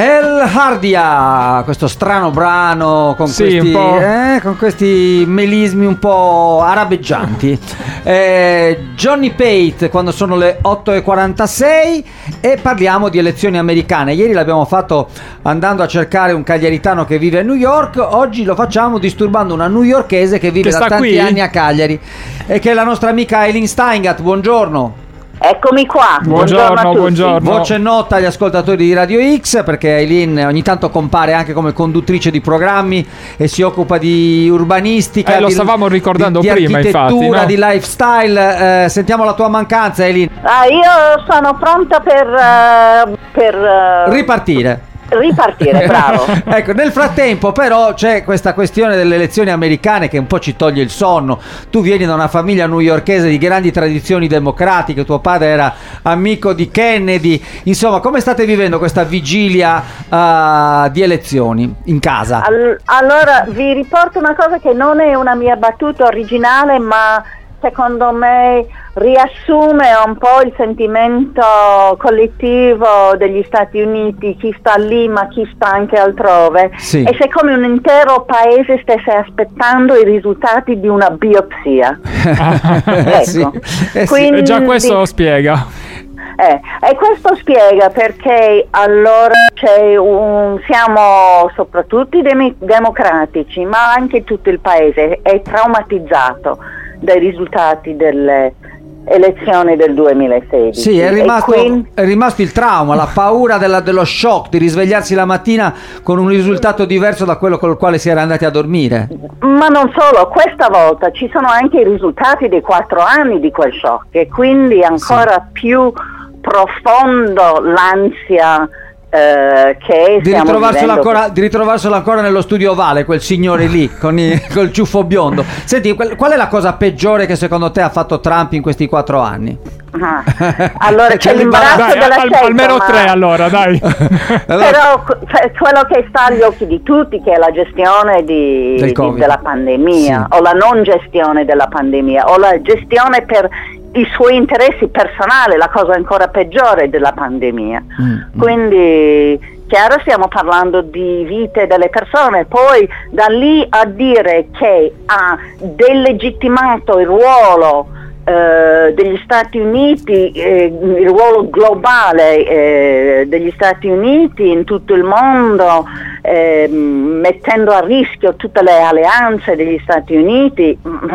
El Hardia, questo strano brano con, sì, con questi melismi un po' arabeggianti. Johnny Pate, quando sono le 8:46, e parliamo di elezioni americane. Ieri l'abbiamo fatto andando a cercare un cagliaritano che vive a New York, oggi lo facciamo disturbando una newyorkese che vive da tanti anni a Cagliari e che è la nostra amica Eileen Steingat. Buongiorno. Eccomi qua, buongiorno a tutti. Buongiorno. Voce nota agli ascoltatori di Radio X, perché Eileen ogni tanto compare anche come conduttrice di programmi e si occupa di urbanistica, lo stavamo ricordando di prima, architettura, infatti, no? di lifestyle. Sentiamo la tua mancanza, Eileen. Io sono pronta per ripartire, bravo. Ecco, nel frattempo però c'è questa questione delle elezioni americane che un po' ci toglie il sonno. Tu vieni da una famiglia newyorkese di grandi tradizioni democratiche, tuo padre era amico di Kennedy, insomma, come state vivendo questa vigilia di elezioni in casa? Allora, vi riporto una cosa che non è una mia battuta originale, ma secondo me riassume un po' il sentimento collettivo degli Stati Uniti, chi sta lì ma chi sta anche altrove. Sì. È come un intero paese stesse aspettando i risultati di una biopsia. Ecco. Sì. Quindi, e già questo spiega. E questo spiega perché allora siamo soprattutto i democratici, ma anche tutto il paese è traumatizzato dai risultati delle elezioni del 2016. Sì, è rimasto il trauma, la paura dello shock, di risvegliarsi la mattina con un risultato diverso da quello con il quale si era andati a dormire. Ma non solo, questa volta ci sono anche i risultati dei 4 anni di quel shock e quindi ancora più profondo l'ansia che di ritrovarselo ancora nello studio ovale, quel signore lì col ciuffo biondo. Senti, qual è la cosa peggiore che secondo te ha fatto Trump in questi 4 anni? Allora c'è l'imbarazzo della scelta, almeno 3 allora, dai. Però quello che sta agli occhi di tutti, che è la gestione della pandemia, sì, o la non gestione della pandemia, o la gestione per i suoi interessi personali, la cosa ancora peggiore della pandemia. Quindi chiaro, stiamo parlando di vite delle persone, poi da lì a dire che ha delegittimato il ruolo degli Stati Uniti, il ruolo globale degli Stati Uniti in tutto il mondo, mettendo a rischio tutte le alleanze degli Stati Uniti,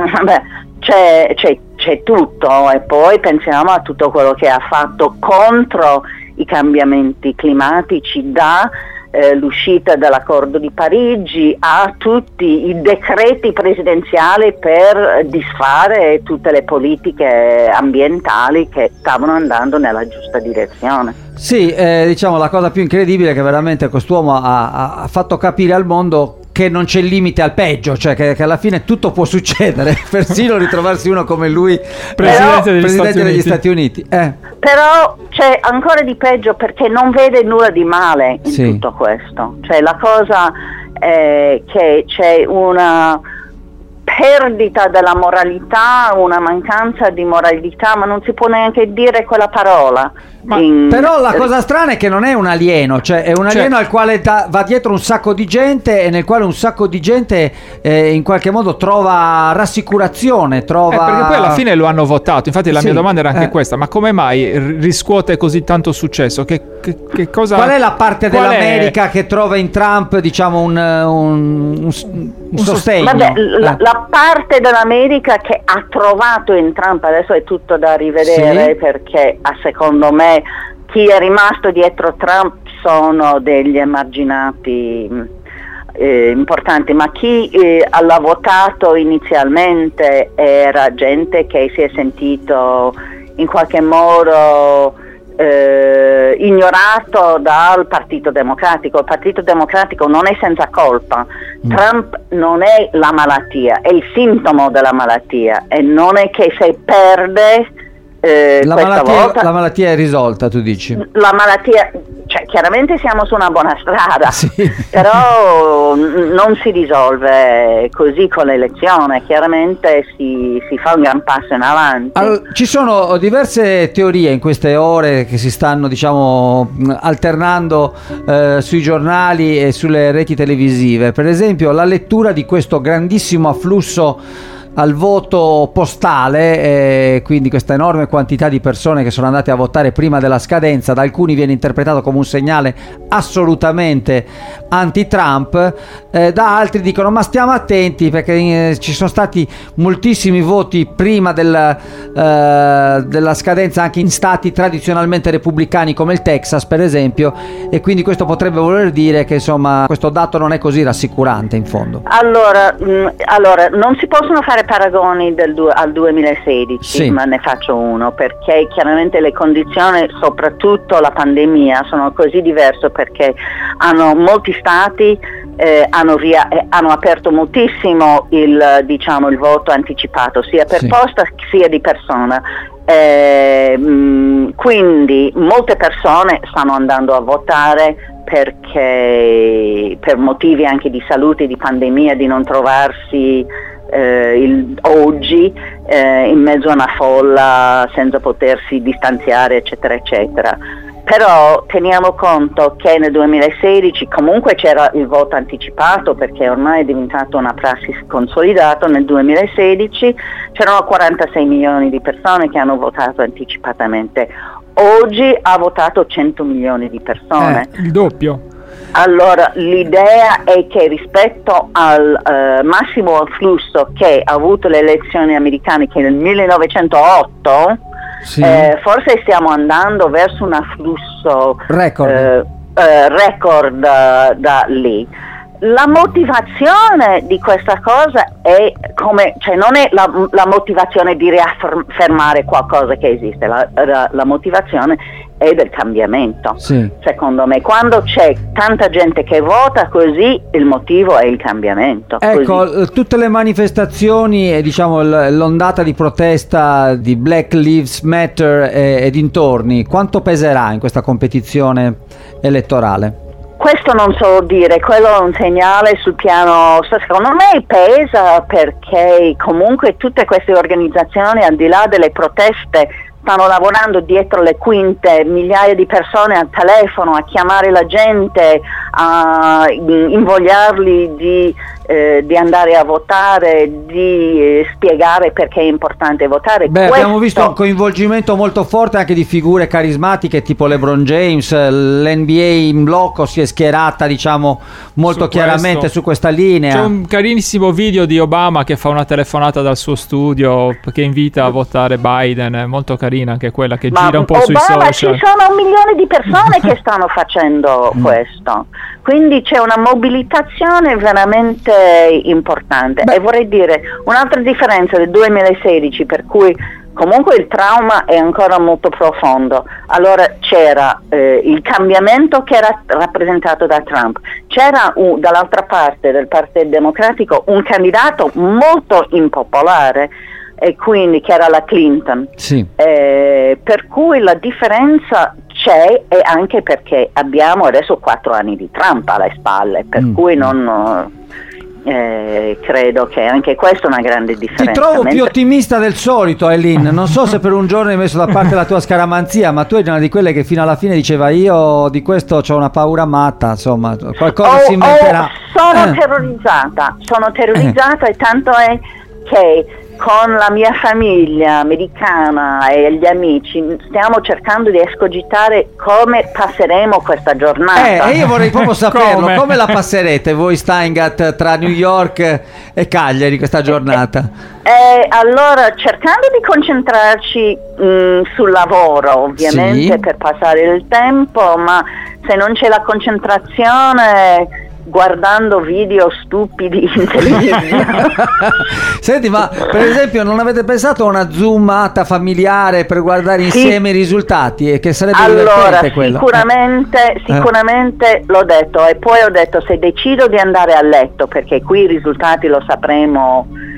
c'è tutto. E poi pensiamo a tutto quello che ha fatto contro i cambiamenti climatici, l'uscita dall'accordo di Parigi a tutti i decreti presidenziali per disfare tutte le politiche ambientali che stavano andando nella giusta direzione. Sì, diciamo la cosa più incredibile è che veramente quest'uomo ha fatto capire al mondo che non c'è limite al peggio, cioè che alla fine tutto può succedere, persino ritrovarsi uno come lui presidente degli Stati Uniti. Però c'è ancora di peggio, perché non vede nulla di male in tutto questo. Cioè la cosa è che c'è una perdita della moralità, una mancanza di moralità, ma non si può neanche dire quella parola. Però la cosa strana è che non è un alieno, cioè è un alieno al quale va dietro un sacco di gente e nel quale un sacco di gente in qualche modo trova rassicurazione, perché poi alla fine lo hanno votato. Infatti la mia domanda era anche questa: ma come mai riscuote così tanto successo? Che cosa, qual è la parte dell'America che trova in Trump, diciamo, un sostegno? Vabbè, la parte dell'America che ha trovato in Trump, adesso è tutto da rivedere, perché secondo me chi è rimasto dietro Trump sono degli emarginati importanti, ma chi l'ha votato inizialmente era gente che si è sentito in qualche modo ignorato dal Partito Democratico. Il Partito Democratico non è senza colpa. Trump non è la malattia, è il sintomo della malattia, e non è che se perde la malattia è risolta, tu dici? La malattia, chiaramente siamo su una buona strada, sì. Però non si risolve così con l'elezione, chiaramente si fa un gran passo in avanti. Allora, ci sono diverse teorie in queste ore che si stanno, diciamo, alternando sui giornali e sulle reti televisive. Per esempio, la lettura di questo grandissimo afflusso al voto postale, quindi questa enorme quantità di persone che sono andate a votare prima della scadenza, da alcuni viene interpretato come un segnale assolutamente anti-Trump, da altri dicono ma stiamo attenti perché ci sono stati moltissimi voti prima della scadenza anche in stati tradizionalmente repubblicani come il Texas per esempio, e quindi questo potrebbe voler dire che insomma questo dato non è così rassicurante in fondo. Allora non si possono fare paragoni al 2016, sì. Ma ne faccio uno perché chiaramente le condizioni, soprattutto la pandemia, sono così diverse perché molti stati hanno aperto moltissimo il voto anticipato sia per posta sia di persona. Quindi molte persone stanno andando a votare perché per motivi anche di salute, di pandemia, di non trovarsi oggi in mezzo a una folla senza potersi distanziare eccetera eccetera. Però teniamo conto che nel 2016 comunque c'era il voto anticipato perché ormai è diventato una prassi consolidata. Nel 2016 c'erano 46 milioni di persone che hanno votato anticipatamente, oggi ha votato 100 milioni di persone, il doppio. Allora l'idea è che rispetto al massimo afflusso che ha avuto le elezioni americane, che nel 1908, sì. Forse stiamo andando verso un afflusso record da lì. La motivazione di questa cosa è non è la motivazione di riaffermare qualcosa che esiste, la motivazione è del cambiamento. Sì. Secondo me, quando c'è tanta gente che vota così, il motivo è il cambiamento. Ecco, così. Tutte le manifestazioni e l'ondata di protesta di Black Lives Matter e dintorni, quanto peserà in questa competizione elettorale? Questo non so dire, quello è un segnale sul piano, secondo me pesa perché comunque tutte queste organizzazioni, al di là delle proteste, stanno lavorando dietro le quinte, migliaia di persone al telefono a chiamare la gente, a invogliarli di andare a votare, di spiegare perché è importante votare. Abbiamo visto un coinvolgimento molto forte anche di figure carismatiche tipo LeBron James, l'NBA in blocco si è schierata molto chiaramente su questa linea. C'è un carinissimo video di Obama che fa una telefonata dal suo studio che invita a votare Biden, molto carina anche quella, che gira un po' sui social. Ci sono 1 milione di persone che stanno facendo questo, quindi c'è una mobilitazione veramente importante. E vorrei dire un'altra differenza del 2016, per cui comunque il trauma è ancora molto profondo. Allora c'era il cambiamento che era rappresentato da Trump, c'era dall'altra parte del Partito Democratico un candidato molto impopolare, e quindi che era la Clinton, sì. Per cui la differenza c'è, e anche perché abbiamo adesso 4 anni di Trump alle spalle, per cui non credo che anche questa è una grande differenza. Ti trovo più ottimista del solito, Eileen. Non so se per un giorno hai messo da parte la tua scaramanzia, ma tu eri una di quelle che fino alla fine diceva io di questo ho una paura matta, insomma qualcosa si inventerà. Sono terrorizzata e tanto è che con la mia famiglia americana e gli amici stiamo cercando di escogitare come passeremo questa giornata. Io vorrei proprio saperlo, come la passerete voi Steingat tra New York e Cagliari questa giornata? Allora, cercando di concentrarci sul lavoro ovviamente, sì, per passare il tempo, ma se non c'è la concentrazione, guardando video stupidi in televisione. Senti, ma per esempio non avete pensato a una zoomata familiare per guardare insieme i risultati, e che sarebbe divertente quello? Sicuramente l'ho detto, e poi ho detto se decido di andare a letto, perché qui i risultati lo sapremo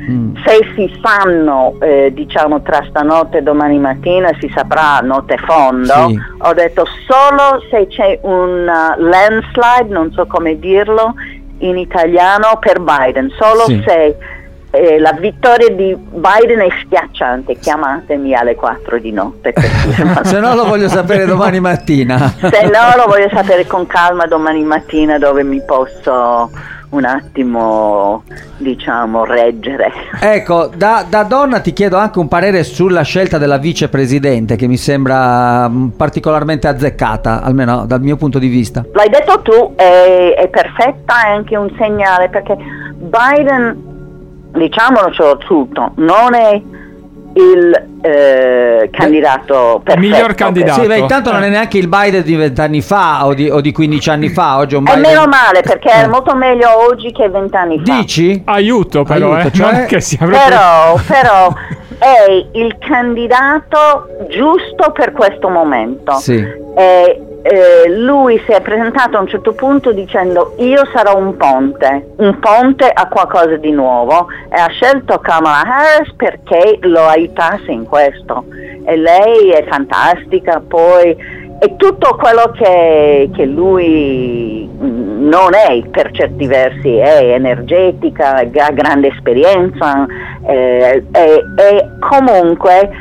Se si sanno, diciamo, tra stanotte e domani mattina si saprà notte fondo. Sì. Ho detto solo se c'è un landslide, non so come dirlo in italiano, per Biden, solo se la vittoria di Biden è schiacciante, chiamatemi alle 4 di notte per se no lo voglio sapere domani mattina. Se no lo voglio sapere con calma domani mattina, dove mi posso un attimo, diciamo, reggere. Ecco, da donna ti chiedo anche un parere sulla scelta della vicepresidente, che mi sembra particolarmente azzeccata, almeno dal mio punto di vista. L'hai detto tu, è perfetta, è anche un segnale, perché Biden, diciamocelo tutto, non è il candidato perfetto. Miglior candidato. Sì, beh, intanto non è neanche il Biden di 20 anni fa o di 15 anni fa. Oggi un Biden... È meno male, perché è molto meglio oggi che 20 anni fa. Dici? Aiuto però, cioè... non che sia però è il candidato giusto per questo momento. Sì. Lui si è presentato a un certo punto dicendo: io sarò un ponte a qualcosa di nuovo, e ha scelto Kamala Harris perché lo aiutasse in questo, e lei è fantastica, poi è tutto quello che lui non è per certi versi, è energetica, ha grande esperienza, e comunque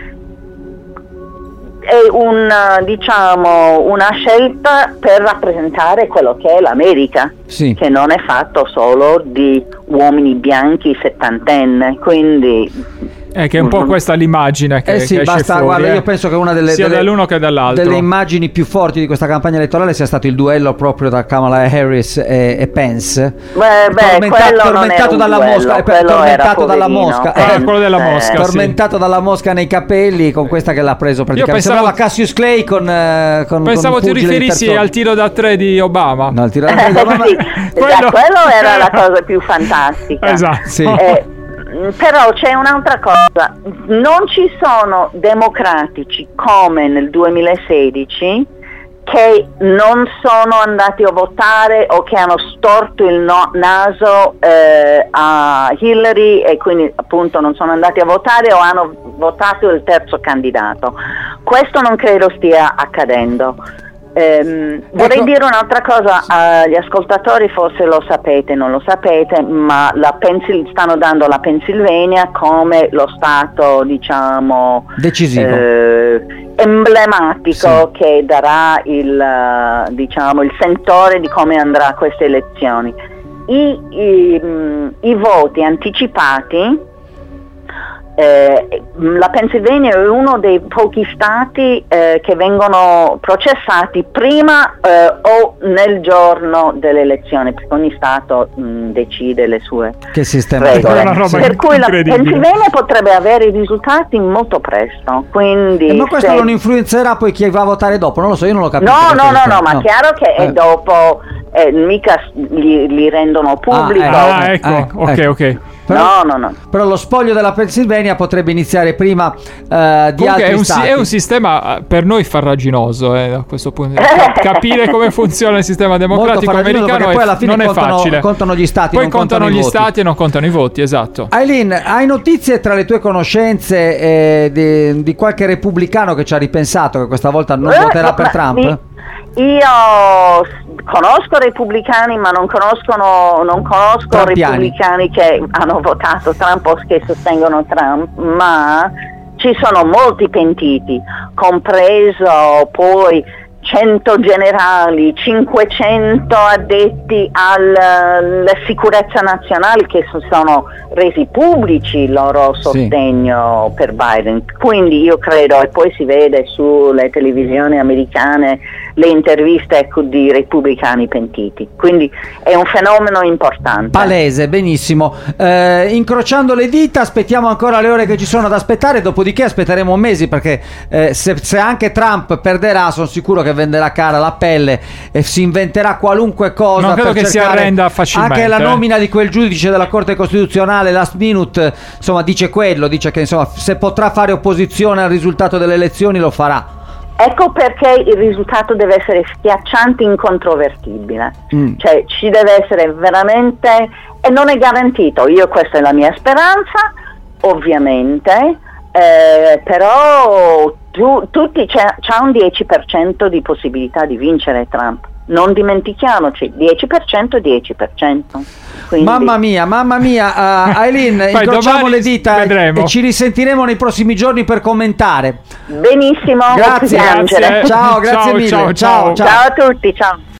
è una scelta per rappresentare quello che è l'America, che non è fatto solo di uomini bianchi settantenne, quindi che è un po' questa l'immagine che basta, fuori, guarda, io penso che una sia dall'uno che dall'altro delle immagini più forti di questa campagna elettorale sia stato il duello proprio tra Kamala Harris e Pence. Tormentato dalla mosca, quello della mosca, tormentato dalla mosca nei capelli, con questa che l'ha preso praticamente. Sembrava Cassius Clay con pensavo ti riferissi al tiro da 3 di Obama. No, il tiro da 3 di Obama. quello era la cosa più fantastica. Esatto. Sì. Però c'è un'altra cosa, non ci sono democratici come nel 2016 che non sono andati a votare o che hanno storto il naso a Hillary e quindi appunto non sono andati a votare o hanno votato il terzo candidato. Questo non credo stia accadendo. Vorrei dire un'altra cosa agli ascoltatori, forse lo sapete, non lo sapete, ma stanno dando la Pennsylvania come lo stato, diciamo, decisivo, emblematico, che darà il sentore di come andrà queste elezioni. I voti anticipati, la Pennsylvania è uno dei pochi stati che vengono processati prima o nel giorno delle elezioni, perché ogni stato decide le sue regole. Per cui la Pennsylvania potrebbe avere i risultati molto presto, quindi ma questo non influenzerà poi chi va a votare dopo? Non lo so, io non lo capisco. No, ma chiaro che è dopo, mica li rendono pubblico. Ok. Però, no. Però lo spoglio della Pennsylvania potrebbe iniziare prima di altri stati. È un sistema per noi farraginoso, da questo punto. Capire come funziona il sistema democratico americano poi alla fine non è facile. Contano gli stati, poi contano gli stati e non contano i voti, esatto. Aileen, hai notizie tra le tue conoscenze di qualche repubblicano che ci ha ripensato, che questa volta non voterà per Trump? Io conosco repubblicani, ma non conosco repubblicani che hanno votato Trump o che sostengono Trump, ma ci sono molti pentiti, compreso poi 100 generali, 500 addetti alla sicurezza nazionale che sono resi pubblici il loro sostegno per Biden. Quindi io credo, e poi si vede sulle televisioni americane le interviste di repubblicani pentiti, quindi è un fenomeno importante, palese. Benissimo, incrociando le dita, aspettiamo ancora le ore che ci sono da aspettare, dopodiché aspetteremo mesi, perché se anche Trump perderà, sono sicuro che venderà cara la pelle e si inventerà qualunque cosa. Non credo che si arrenda facilmente. Anche la nomina di quel giudice della Corte Costituzionale last minute, insomma, dice che insomma, se potrà fare opposizione al risultato delle elezioni lo farà. Ecco perché il risultato deve essere schiacciante, incontrovertibile. Cioè ci deve essere veramente, e non è garantito, questa è la mia speranza, ovviamente, però tutti c'è un 10% di possibilità di vincere Trump. Non dimentichiamoci, 10%, 10%. Quindi... Mamma mia, Aileen, incrociamo le dita e ci risentiremo nei prossimi giorni per commentare. Benissimo, grazie. Ciao, grazie mille. Ciao a tutti, ciao.